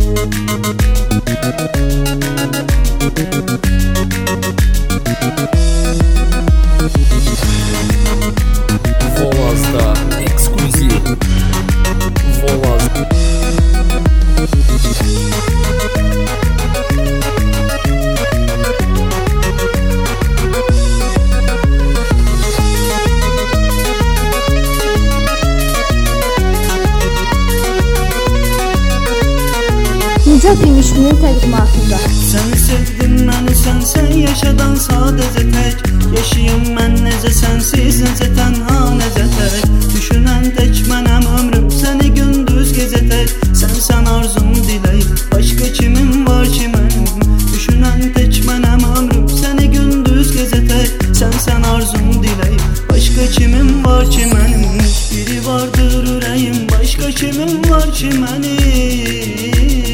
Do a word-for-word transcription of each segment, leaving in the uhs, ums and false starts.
Volaz'da ekskluziv. Volaz. Nicat İmişli'nin təqdimatında. Səni sevdim, məni sən, sən yaşadan sadəcə tək. Yaşayım mən necə sənsiz, necə tənha, necə tək. Düşünən tək mənəm ömrüm, səni gündüz gecə tək. Sən sən arzum diləyim, başqa kimin var ki mənim. Düşünən tək mənəm ömrüm, səni gündüz gecə tək. Sən sən arzum diləyim, başqa kimin var ki mənim. Biri vardır ürəyim, başqa kimin var ki mənim.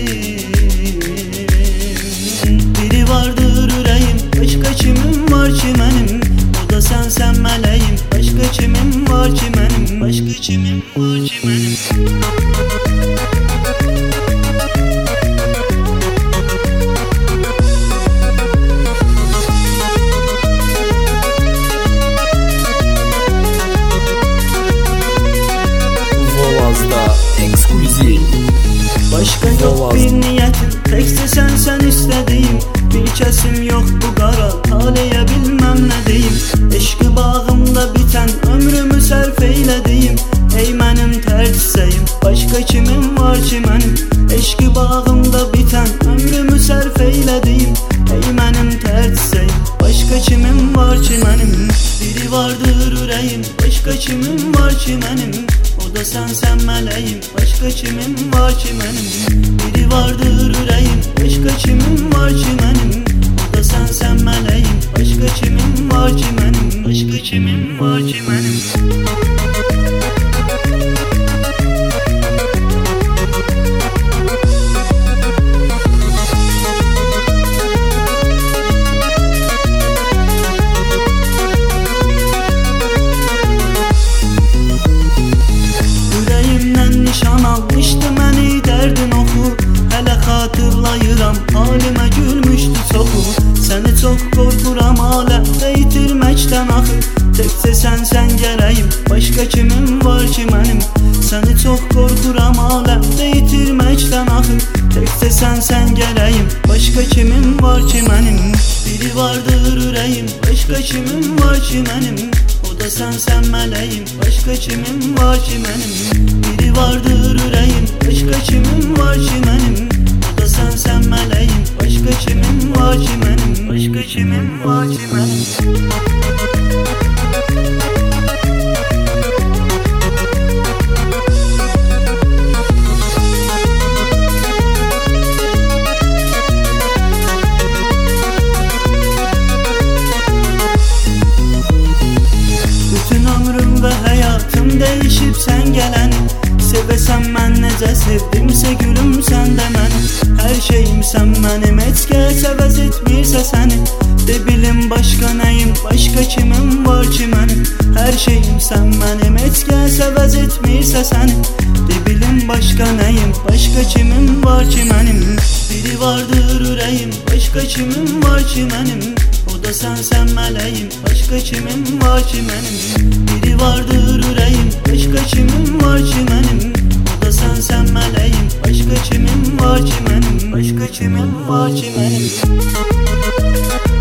Biri vardır ürəyim, başqa kimin var ki mənim. O da sən, sən mələyim, başqa kimin var ki mənim. Başqa kimin var ki mənim. Volaz'da ekskluziv. Başqa yox bir niyyətim, təkcə sən, sən istədiyim. Bir kəsim yox bu qara, taleyə bilməm nə deyim. Eşqi bağımda bitən, ömrümü sərf eylədiyim. Ey mənim tər çiçəyim, başqa kimin var ki mənim. Eşqi bağımda bitən, ömrümü sərf eylədiyim. Ey mənim tər çiçəyim, başqa kimin var ki mənim. Biri vardır ürəyim, başqa kimin var ki mənim. O da sən, sən mələyim, başqa kimin var ki mənim. Biri vardır ürəyim, başqa kimin var ki mənim. O da sən, sən mələyim, başqa kimin var ki mənim. Başqa kimin var ki mənim. Nişan almışdı məni dərdin oxu. Hələ xatırlayıram, halimə gülmüşdü çoxu. Səni çox qorxuram aləmdə itirməkdən axı. Təkcə sən, sən gələyim, başqa kimin var ki mənim. Səni çox qorxuram aləmdə itirməkdən axı. Təkcə sən, sən gələyim, başqa kimin var ki mənim. Biri vardır ürəyim, başqa kimin var ki mənim. O da sən, sən mələyim, başqa kimin var ki mənim. Biri vardır ürəyim, başqa kimin var ki mənim. O da sən, sən mələyim, başqa kimin var ki mənim. Başqa kimin var ki mənim. Həyatım dəyişib sən gələni. Sevəsən mən necə sevdimsə gülüm sən də məni. Hər şeyim sən mənim, heç kəs əvəz etmirsə səni. De bilim başqa nəyim, başqa kimin var ki mənim. Hər şeyim sən mənim, heç kəs əvəz etmirsə səni. De bilim başqa nəyim, başqa kimin var ki mənim. Biri vardır ürəyim, başqa kimin var ki mənim. O da sən, sən mələyim, başqa kimin var ki mənim. Biri vardır ürəyim, başqa kimin var ki mənim. O da sən, sən mələyim, başqa kimin var ki mənim. Başqa kimin var ki mənim.